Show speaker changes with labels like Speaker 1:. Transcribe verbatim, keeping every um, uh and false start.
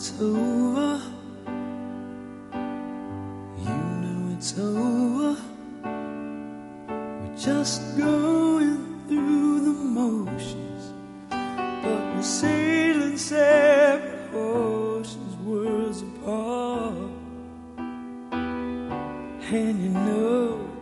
Speaker 1: it's over. You know it's over. We're just going through the motions, but we're sailing separate oceans, worlds apart. And you know